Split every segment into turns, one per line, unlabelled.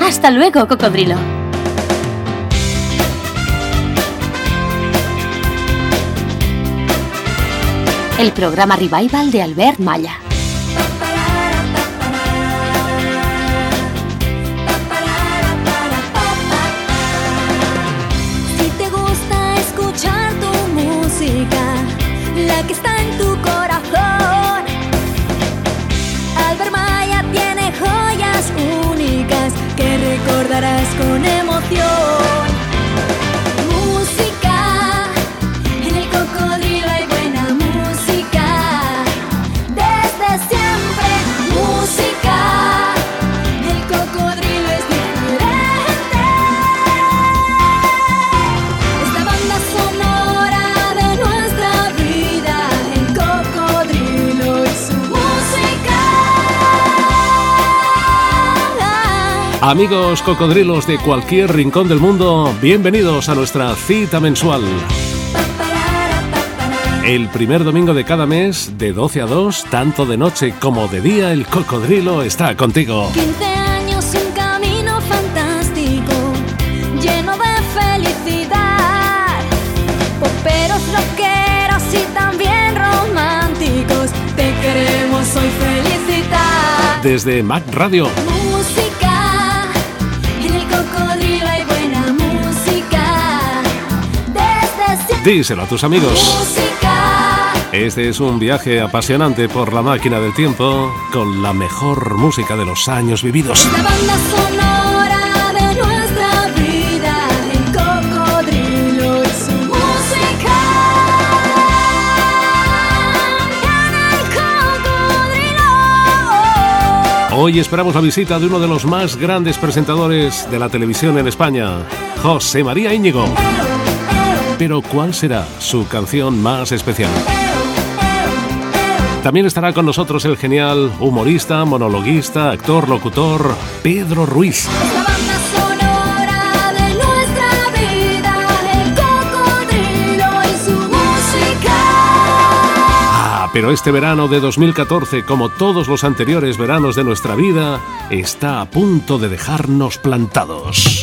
Hasta luego, cocodrilo. El programa Revival de Albert Malla.
Si te gusta escuchar tu música, la que está en tu corazón, Albert Malla tiene joyas únicas que recordarás con emoción. Música, en el cocodrilo hay buena música, desde siempre. Música, el cocodrilo es diferente. Es la banda sonora de nuestra vida, el cocodrilo y su música.
Amigos cocodrilos de cualquier rincón del mundo, bienvenidos a nuestra cita mensual. El primer domingo de cada mes, de 12 a 2, tanto de noche como de día, el cocodrilo está contigo.
15 años, un camino fantástico, lleno de felicidad. Poperos, rockeros y también románticos, te queremos hoy felicitar.
Desde Mac Radio.
Música, en el cocodrilo hay buena música, desde siempre.
Díselo a tus amigos.
Música.
Este es un viaje apasionante por la máquina del tiempo con la mejor música de los años vividos.
La banda sonora de nuestra vida, el cocodrilo y su música. El cocodrilo.
Hoy esperamos la visita de uno de los más grandes presentadores de la televisión en España, José María Íñigo. Pero ¿cuál será su canción más especial? También estará con nosotros el genial humorista, monologuista, actor, locutor, Pedro Ruiz.
La banda sonora de nuestra vida, el cocodrilo y su música.
Pero este verano de 2014, como todos los anteriores veranos de nuestra vida, está a punto de dejarnos plantados.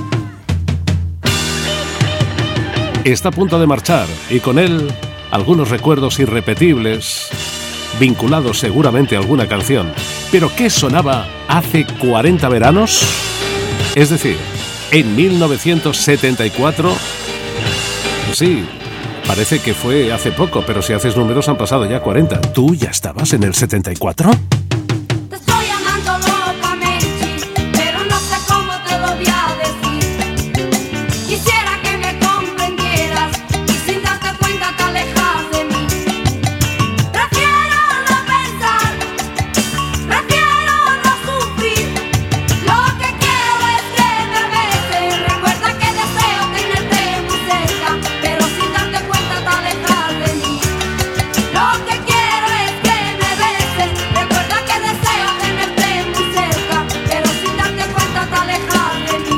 Está a punto de marchar y con él algunos recuerdos irrepetibles, vinculados seguramente a alguna canción. ¿Pero qué sonaba hace 40 veranos? Es decir, en 1974. Sí, parece que fue hace poco, pero si haces números han pasado ya 40. ¿Tú ya estabas en el 74?
Te estoy amando locamente, pero no sé cómo te lo voy a decir. Quisiera que me comprendieras y sin darte cuenta te alejas de mí. Prefiero no pensar, prefiero no sufrir. Lo que quiero es que me beses. Recuerda que deseo tenerte muy cerca, pero sin darte cuenta te alejas de mí. Lo que quiero es que me beses. Recuerda que deseo tenerte muy cerca, pero sin darte cuenta te alejas de mí.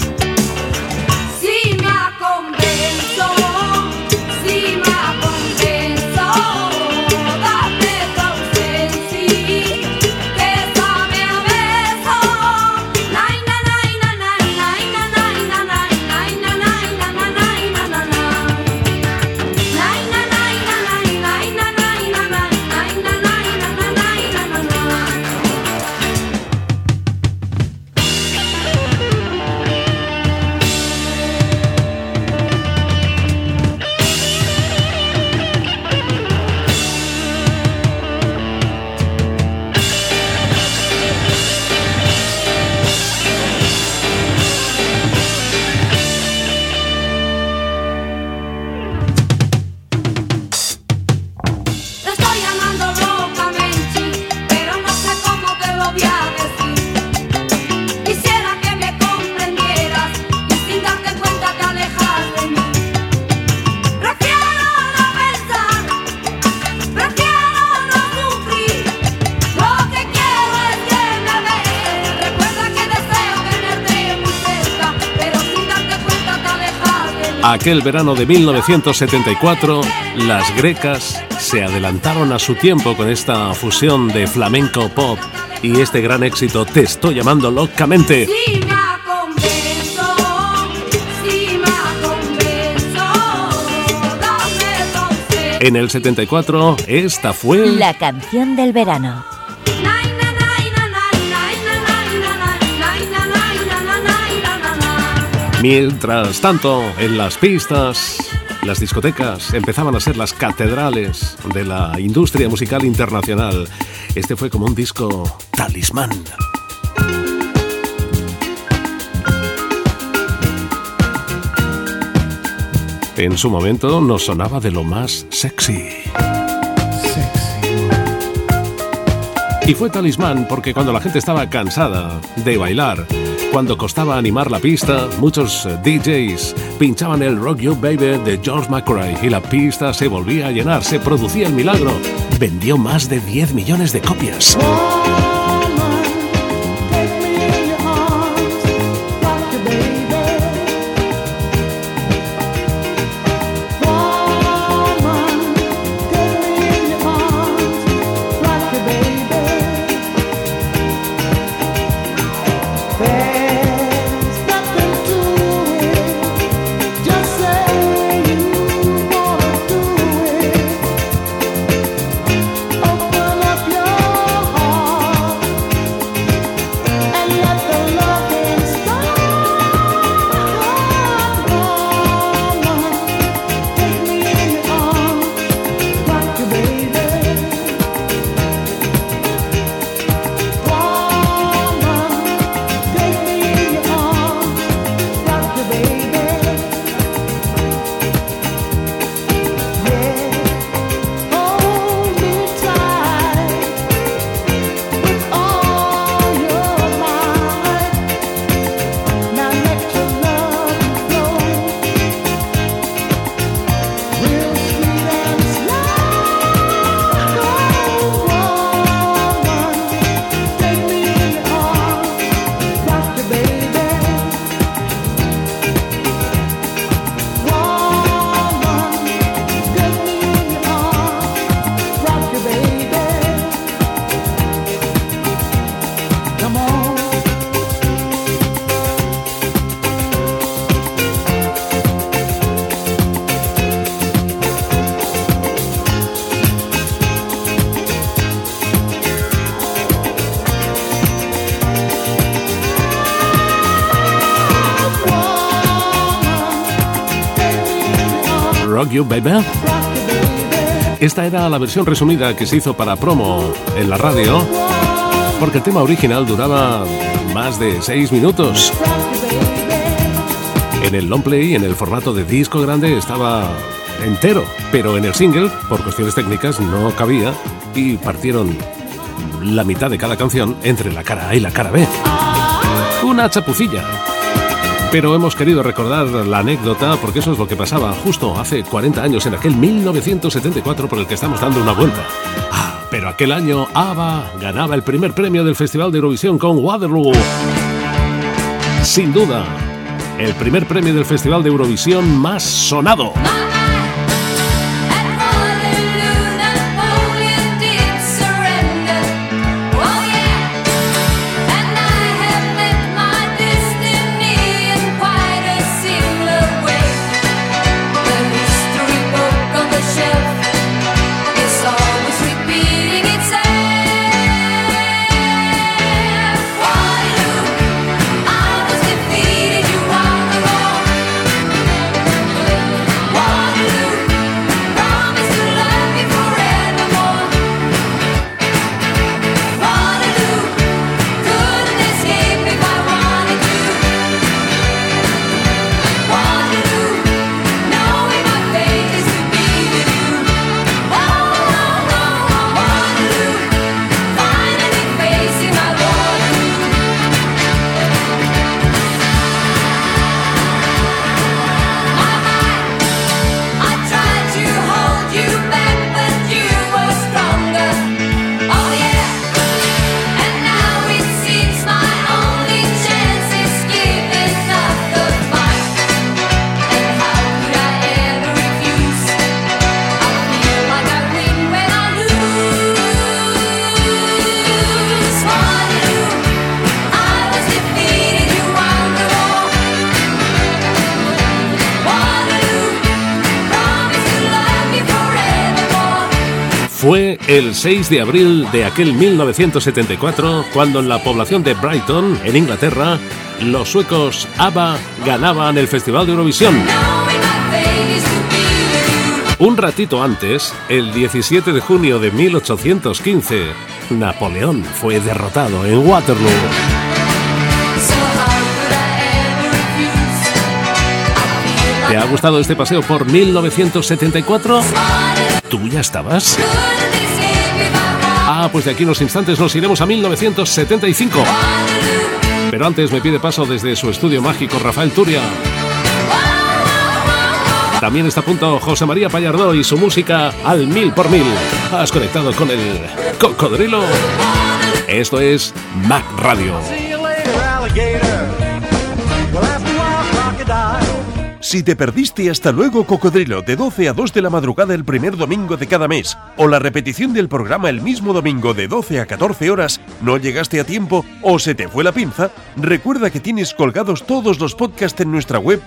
Si me convenzo, dame tu ausencia, que sabe a beso. Nay, na, nay, na, nay, nay, na, nay, na, nay, nay, na, nay, na, na, nay, na, na, na. Nay, na, nay, na, nay, nay, na, nay, na, nay, nay, na, nay, na, na, nay, na, na, na. Te estoy amando locamente, pero no sé cómo te lo voy a decir. Quisiera que me comprendieras y sin darte cuenta te alejas de mí. Prefiero no pensar, prefiero no sufrir. Lo que quiero es que me beses. Recuerda que deseo tenerte muy cerca, pero sin darte cuenta te alejas de mí.
Aquel verano de 1974, las grecas se adelantaron a su tiempo con esta fusión de flamenco pop y este gran éxito, Te estoy llamando locamente.
Si me convenzo, dame entonces.
En el 74, esta fue
la canción del verano.
Mientras tanto, en las pistas, las discotecas empezaban a ser las catedrales de la industria musical internacional. Este fue como un disco talismán. En su momento nos sonaba de lo más sexy. Y fue talismán porque cuando la gente estaba cansada de bailar, cuando costaba animar la pista, muchos DJs pinchaban el Rock You Baby de George McRae y la pista se volvía a llenar, se producía el milagro. Vendió más de 10 millones de copias. Rock You Baby. Esta era la versión resumida que se hizo para promo en la radio, porque el tema original duraba más de 6 minutos. En el long play, en el formato de disco grande, estaba entero, pero en el single, por cuestiones técnicas, no cabía y partieron la mitad de cada canción entre la cara A y la cara B. Una chapucilla. Pero hemos querido recordar la anécdota porque eso es lo que pasaba justo hace 40 años, en aquel 1974 por el que estamos dando una vuelta. Pero aquel año ABBA ganaba el primer premio del Festival de Eurovisión con Waterloo. Sin duda, el primer premio del Festival de Eurovisión más sonado.
Wow.
Fue el 6 de abril de aquel 1974 cuando en la población de Brighton, en Inglaterra, los suecos ABBA ganaban el Festival de Eurovisión. Un ratito antes, el 17 de junio de 1815, Napoleón fue derrotado en Waterloo. ¿Te ha gustado este paseo por 1974? ¿Tú ya estabas? Pues de aquí unos instantes nos iremos a 1975. Pero antes me pide paso desde su estudio mágico Rafael Turia. También está a punto José María Pallardó y su música al 1000 por 1000. Has conectado con el cocodrilo. Esto es Mac Radio.
Si te perdiste Hasta Luego Cocodrilo de 12 a 2 de la madrugada el primer domingo de cada mes, o la repetición del programa el mismo domingo de 12 a 14 horas, no llegaste a tiempo o se te fue la pinza, recuerda que tienes colgados todos los podcasts en nuestra web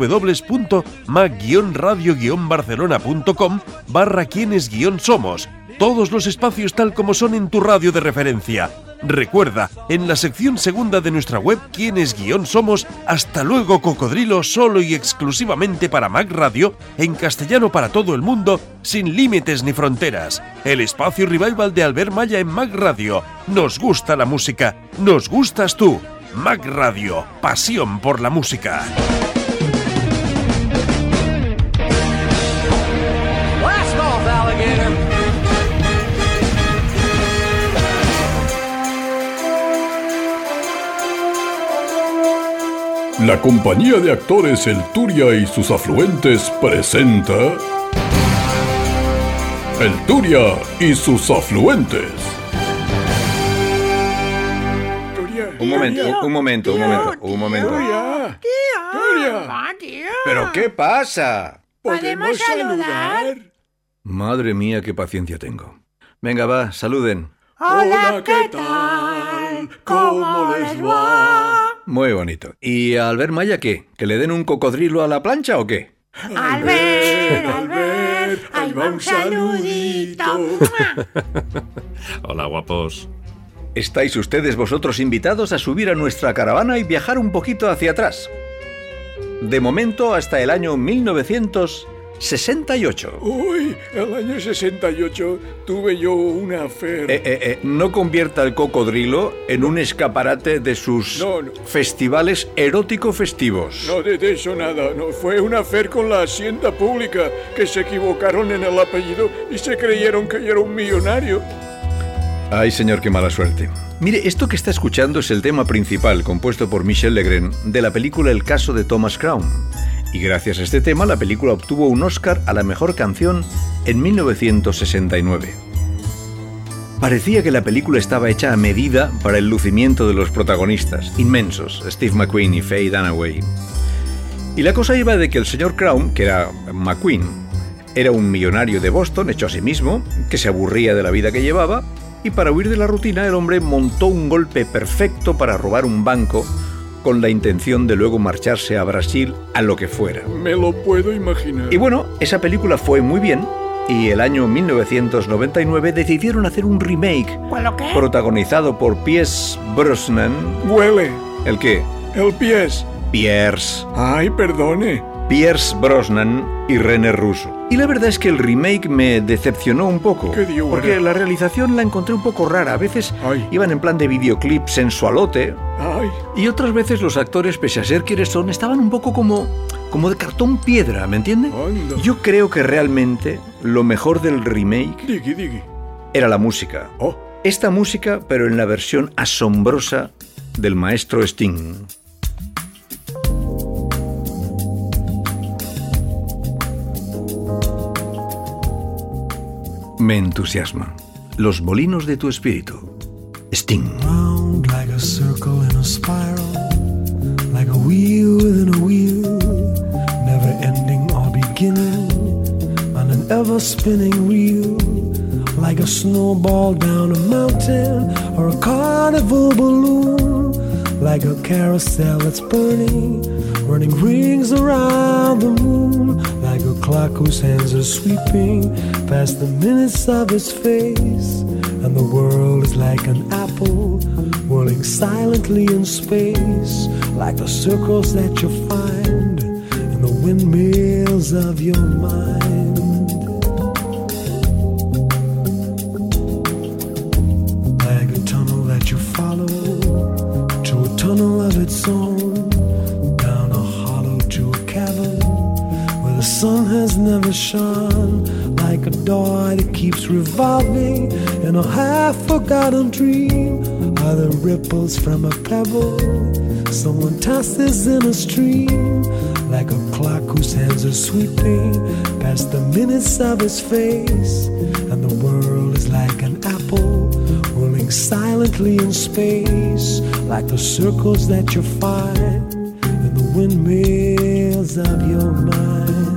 www.mac-radio-barcelona.com/quienes-somos. Todos los espacios tal como son en tu radio de referencia. Recuerda, en la sección segunda de nuestra web, Quienes-somos, Hasta Luego Cocodrilo, solo y exclusivamente para Mac Radio, en castellano para todo el mundo, sin límites ni fronteras. El espacio revival de Albert Malla en Mac Radio. Nos gusta la música, nos gustas tú. Mac Radio, pasión por la música.
La compañía de actores El Turia y sus afluentes presenta El Turia y sus afluentes.
Un momento.
Turia.
¿Pero qué pasa?
¿Podemos saludar?
Madre mía, qué paciencia tengo. Venga, va, saluden.
Hola, ¿qué tal? ¿Cómo les va?
Muy bonito. ¿Y a Albert Malla qué? ¿Que le den un cocodrilo a la plancha o qué?
Albert, ahí va un saludito.
Hola, guapos.
Estáis ustedes vosotros invitados a subir a nuestra caravana y viajar un poquito hacia atrás. De momento hasta el año 1968.
Uy, el año 68 tuve yo una affair.
No convierta el cocodrilo en un escaparate de sus festivales erótico-festivos.
No, de eso nada. No, fue una affair con la hacienda pública, que se equivocaron en el apellido y se creyeron que yo era un millonario.
Ay, señor, qué mala suerte. Mire, esto que está escuchando es el tema principal, compuesto por Michel Legrand, de la película El caso de Thomas Crown. Y gracias a este tema, la película obtuvo un Oscar a la mejor canción en 1969. Parecía que la película estaba hecha a medida para el lucimiento de los protagonistas, inmensos, Steve McQueen y Faye Dunaway. Y la cosa iba de que el señor Crown, que era McQueen, era un millonario de Boston, hecho a sí mismo, que se aburría de la vida que llevaba, y para huir de la rutina el hombre montó un golpe perfecto para robar un banco con la intención de luego marcharse a Brasil a lo que fuera.
Me lo puedo imaginar.
Y bueno, esa película fue muy bien y el año 1999 decidieron hacer un remake protagonizado por Pierce Brosnan.
Huele.
¿El qué?
El Pierce. Ay, perdone.
Pierce Brosnan y René Russo. Y la verdad es que el remake me decepcionó un poco.
¿Qué digo?
Porque la realización la encontré un poco rara. A veces iban en plan de videoclip sensualote.
Ay.
Y otras veces los actores, pese a ser quienes son, estaban un poco como de cartón piedra, ¿me entiende?
Anda.
Yo creo que realmente lo mejor del remake era la música. Esta música, pero en la versión asombrosa del maestro Sting. Me entusiasma. Los molinos de tu espíritu. Sting.
Round like a circle in a spiral, like a wheel within a wheel, never ending or beginning, on an ever spinning reel, like a snowball down a mountain or a carnival balloon, like a carousel that's burning rings around the moon, like a clock whose hands are sweeping past the minutes of its face. And the world is like an apple whirling silently in space, like the circles that you find in the windmills of your mind. Like a tunnel that you follow to a tunnel of its own, down a hollow to a cavern where the sun has never shone, like a door that keeps revolving in a half-forgotten dream, are the ripples from a pebble someone tosses in a stream, like a clock whose hands are sweeping past the minutes of its face. And the world is like an apple rolling silently in space, like the circles that you find in the windmills of your mind.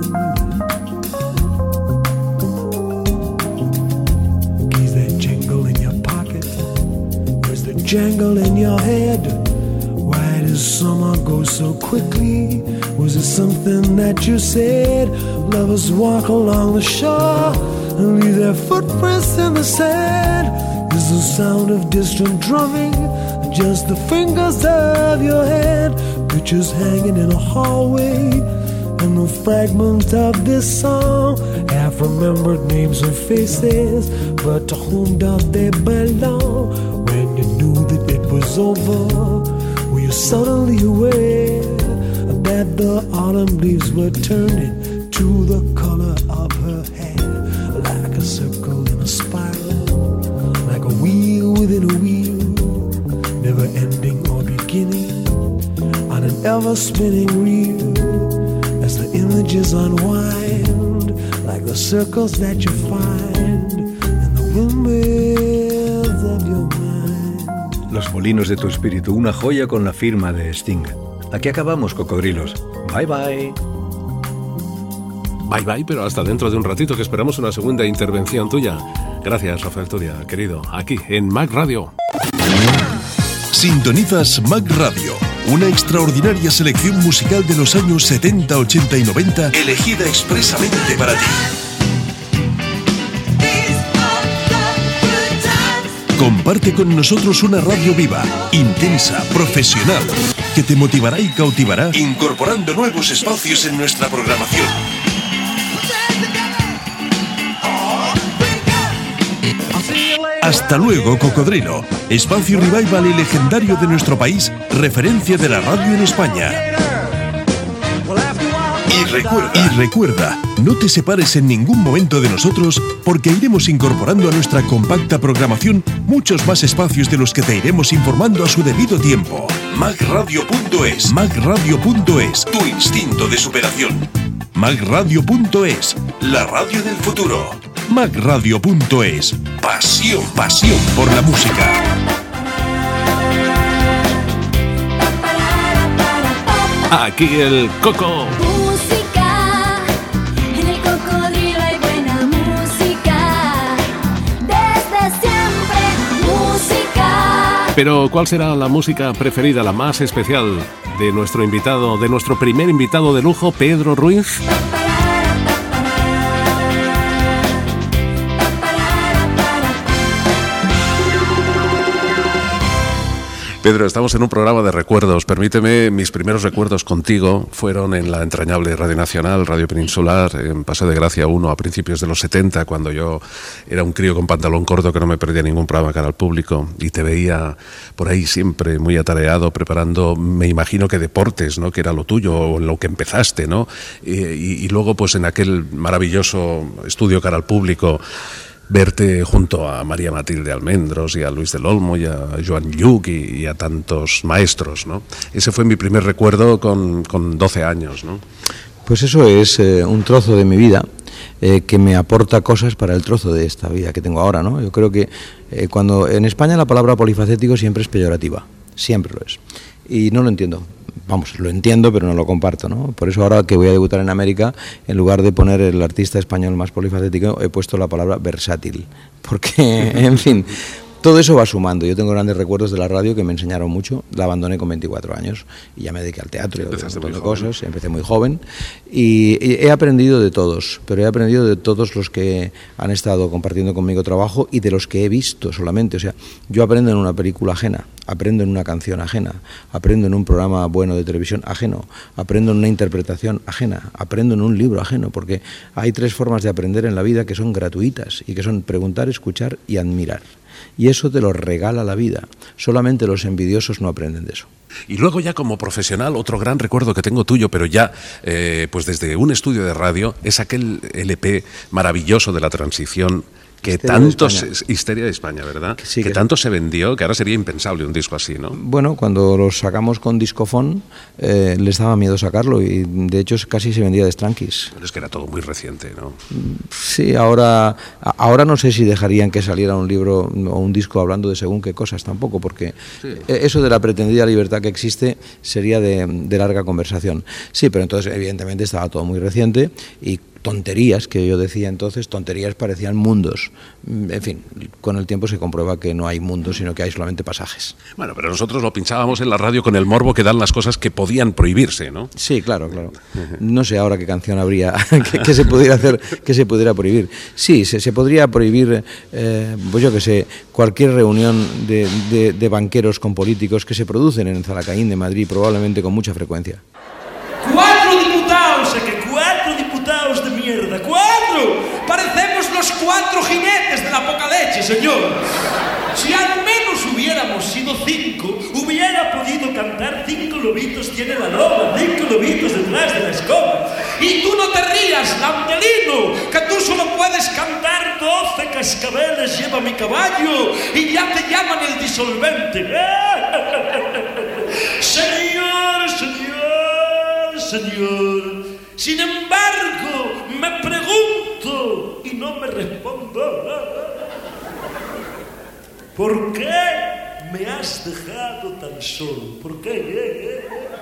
Keys that jingle in your pocket, where's the jangle in your head? Why does summer go so quickly? Was it something that you said? Lovers walk along the shore and leave their footprints in the sand. Is the sound of distant drumming just the fingers of your hand? Pictures hanging in a hallway and the fragment of this song, half-remembered names and faces, but to whom do they belong? When you knew that it was over, were you suddenly aware that the autumn leaves were turning to the color of her hair? Like a circle in a spiral, like a wheel within a wheel, never ending or beginning, on an ever-spinning reel, as the images unwind, like the circles that you find in the windmills of your mind.
Los molinos de tu espíritu, una joya con la firma de Sting. Aquí acabamos, cocodrilos. Bye bye.
Bye bye, pero hasta dentro de un ratito, que esperamos una segunda intervención tuya. Gracias, Rafael Turia, querido, aquí en Mac Radio.
Sintonizas Mac Radio, una extraordinaria selección musical de los años 70, 80 y 90, elegida expresamente para ti. Comparte con nosotros una radio viva, intensa, profesional, que te motivará y cautivará, incorporando nuevos espacios en nuestra programación. Hasta luego, Cocodrilo, espacio revival y legendario de nuestro país, referencia de la radio en España. Y recuerda, no te separes en ningún momento de nosotros, porque iremos incorporando a nuestra compacta programación muchos más espacios de los que te iremos informando a su debido tiempo. MacRadio.es, MacRadio.es, tu instinto de superación. MacRadio.es, la radio del futuro. MacRadio.es, pasión por la música.
Aquí el Coco.
Música, en el Cocodrilo hay buena música, desde siempre música.
Pero ¿cuál será la música preferida, la más especial de nuestro invitado, de nuestro primer invitado de lujo, Pedro Ruiz? Pedro, estamos en un programa de recuerdos. Permíteme, mis primeros recuerdos contigo fueron en la entrañable Radio Nacional, Radio Peninsular, en Paseo de Gracia 1 a principios de los 70, cuando yo era un crío con pantalón corto que no me perdía ningún programa cara al público, y te veía por ahí siempre muy atareado, preparando, me imagino que deportes, ¿no?, que era lo tuyo, o en lo que empezaste, ¿no? Y luego, pues en aquel maravilloso estudio cara al público, verte junto a María Matilde Almendros y a Luis del Olmo y a Joan Lluc y a tantos maestros, ¿no? Ese fue mi primer recuerdo con 12 años, ¿no?
Pues eso es un trozo de mi vida que me aporta cosas para el trozo de esta vida que tengo ahora, ¿no? Yo creo que cuando en España la palabra polifacético siempre es peyorativa, siempre lo es, y no lo entiendo. Vamos, lo entiendo, pero no lo comparto, ¿no? Por eso ahora que voy a debutar en América, en lugar de poner el artista español más polifacético, he puesto la palabra versátil. Porque, en fin, todo eso va sumando. Yo tengo grandes recuerdos de la radio que me enseñaron mucho. La abandoné con 24 años y ya me dediqué al teatro y a un montón de cosas. Empecé muy joven y he aprendido de todos, pero he aprendido de todos los que han estado compartiendo conmigo trabajo y de los que he visto solamente. O sea, yo aprendo en una película ajena, aprendo en una canción ajena, aprendo en un programa bueno de televisión ajeno, aprendo en una interpretación ajena, aprendo en un libro ajeno, porque hay 3 formas de aprender en la vida que son gratuitas y que son preguntar, escuchar y admirar. Y eso te lo regala la vida. Solamente los envidiosos no aprenden de eso.
Y luego ya como profesional, otro gran recuerdo que tengo tuyo, pero ya pues desde un estudio de radio, es aquel LP maravilloso de la transición que Histeria de España, ¿verdad? Sí, que tanto se vendió, que ahora sería impensable un disco así, ¿no?
Bueno, cuando lo sacamos con Discofon, les daba miedo sacarlo y de hecho casi se vendía de Stranquis.
Pero es que era todo muy reciente, ¿no?
Sí, ahora no sé si dejarían que saliera un libro o un disco hablando de según qué cosas tampoco, porque eso de la pretendida libertad que existe sería de larga conversación. Sí, pero entonces evidentemente estaba todo muy reciente y tonterías que yo decía entonces, tonterías parecían mundos. En fin, con el tiempo se comprueba que no hay mundos, sino que hay solamente pasajes.
Bueno, pero nosotros lo pinchábamos en la radio con el morbo que dan las cosas que podían prohibirse, ¿no?
Sí, claro. No sé ahora qué canción habría que se pudiera hacer, que se pudiera prohibir. Sí, se podría prohibir, pues yo qué sé, cualquier reunión de banqueros con políticos que se producen en Zalacaín de Madrid, probablemente con mucha frecuencia.
4 diputados de mierda, 4. Parecemos los 4 jinetes de la poca leche, señor. Si al menos hubiéramos sido 5, hubiera podido cantar 5 lobitos tiene la loba, 5 lobitos detrás de la escoba. Y tú no te rías, Landelino, que tú solo puedes cantar 12 cascabeles lleva mi caballo y ya te llaman el disolvente. Señor. Sin embargo, me pregunto y no me respondo. ¿Por qué me has dejado tan solo? ¿Por qué?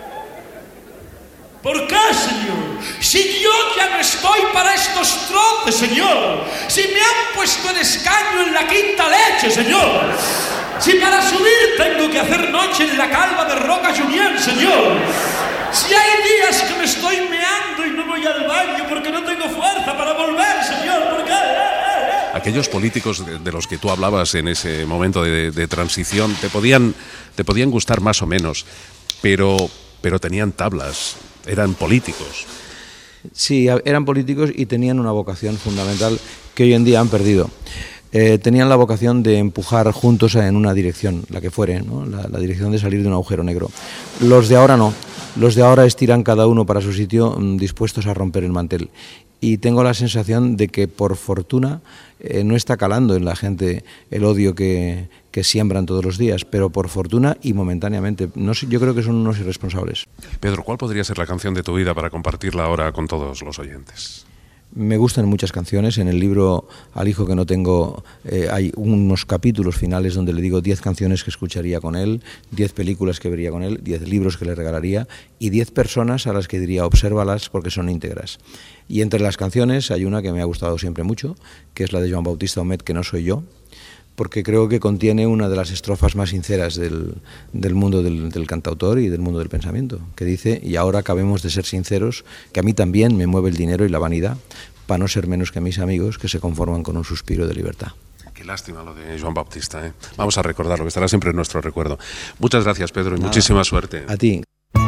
¿Por qué, señor? Si yo ya no estoy para estos trotes, señor. Si me han puesto el escaño en la quinta leche, señor. Si para subir tengo que hacer noche en la calva de Roca Julián, señor. Si hay días que me estoy meando y no voy al baño porque no tengo fuerza para volver, señor, ¿por qué?
Aquellos políticos de los que tú hablabas en ese momento de transición te podían gustar más o menos, pero tenían tablas, eran políticos.
Sí, eran políticos y tenían una vocación fundamental que hoy en día han perdido. Tenían la vocación de empujar juntos en una dirección, la que fuere, ¿no? La dirección de salir de un agujero negro. Los de ahora no. Los de ahora estiran cada uno para su sitio, dispuestos a romper el mantel. Y tengo la sensación de que, por fortuna, no está calando en la gente el odio que siembran todos los días, pero por fortuna y momentáneamente. No sé, yo creo que son unos irresponsables.
Pedro, ¿cuál podría ser la canción de tu vida para compartirla ahora con todos los oyentes?
Me gustan muchas canciones. En el libro Al hijo que no tengo hay unos capítulos finales donde le digo 10 canciones que escucharía con él, 10 películas que vería con él, 10 libros que le regalaría y 10 personas a las que diría obsérvalas porque son íntegras. Y entre las canciones hay una que me ha gustado siempre mucho, que es la de Joan Bautista Humet, Que no soy yo, porque creo que contiene una de las estrofas más sinceras del mundo del cantautor y del mundo del pensamiento, que dice: y ahora acabemos de ser sinceros, que a mí también me mueve el dinero y la vanidad, para no ser menos que mis amigos que se conforman con un suspiro de libertad.
Qué lástima lo de Joan Bautista, ¿eh? Vamos a recordarlo, que estará siempre en nuestro recuerdo. Muchas gracias, Pedro, y muchísima suerte.
A ti.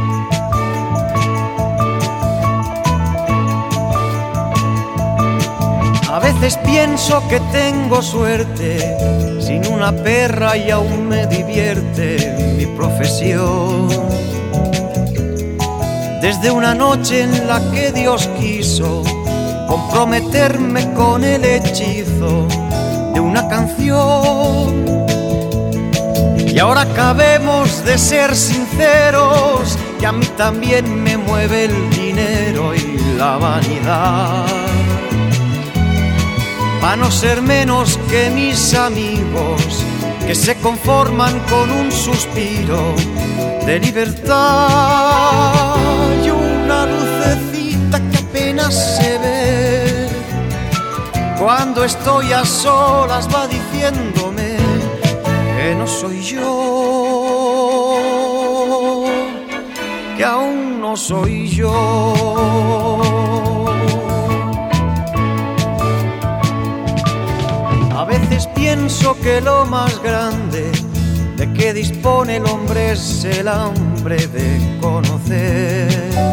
A veces pienso que tengo suerte, sin una perra y aún me divierte mi profesión. Desde una noche en la que Dios quiso comprometerme con el hechizo de una canción. Y ahora acabemos de ser sinceros, que a mí también me mueve el dinero y la vanidad, para no ser menos que mis amigos que se conforman con un suspiro de libertad. Y una lucecita que apenas se ve cuando estoy a solas va diciéndome soy yo, que aún no soy yo. A veces pienso que lo más grande de que dispone el hombre es el hambre de conocer,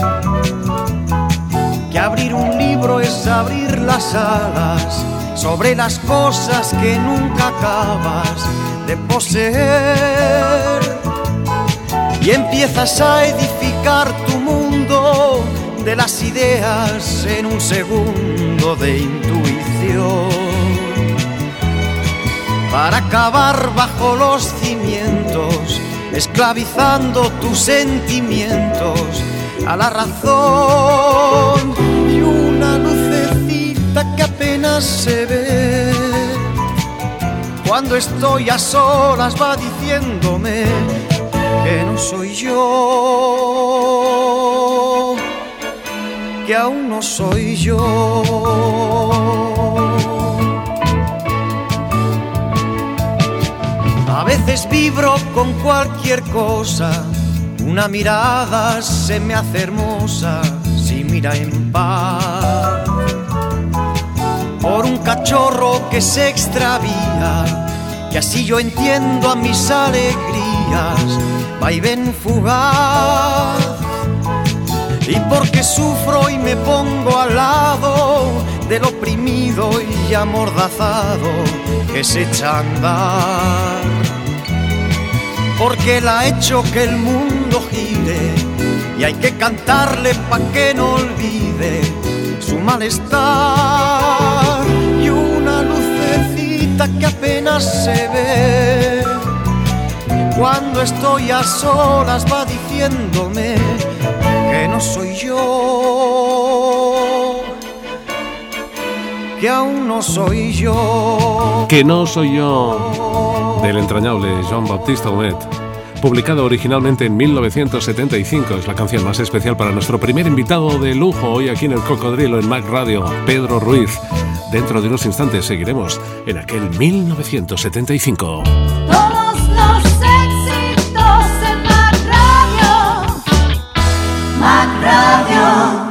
que abrir un libro es abrir las alas sobre las cosas que nunca acabas de poseer, y empiezas a edificar tu mundo de las ideas en un segundo de intuición, para acabar bajo los cimientos, esclavizando tus sentimientos a la razón, y una lucecita que apenas se ve cuando estoy a solas va diciéndome que no soy yo, que aún no soy yo. A veces vibro con cualquier cosa, una mirada se me hace hermosa si mira en paz, por un cachorro que se extravía, que así yo entiendo a mis alegrías, vaivén fugaz, y porque sufro y me pongo al lado del oprimido y amordazado que se echa a andar, porque él ha hecho que el mundo gire y hay que cantarle pa' que no olvide su malestar, y una lucecita que apenas se ve cuando estoy a solas va diciéndome que no soy yo, que aún no soy yo.
Que no soy yo, del entrañable Jean-Baptiste Humet. Publicado originalmente en 1975, es la canción más especial para nuestro primer invitado de lujo hoy aquí en El Cocodrilo en Mac Radio, Pedro Ruiz. Dentro de unos instantes seguiremos en aquel 1975.
Todos los éxitos en Mac Radio. Mac Radio.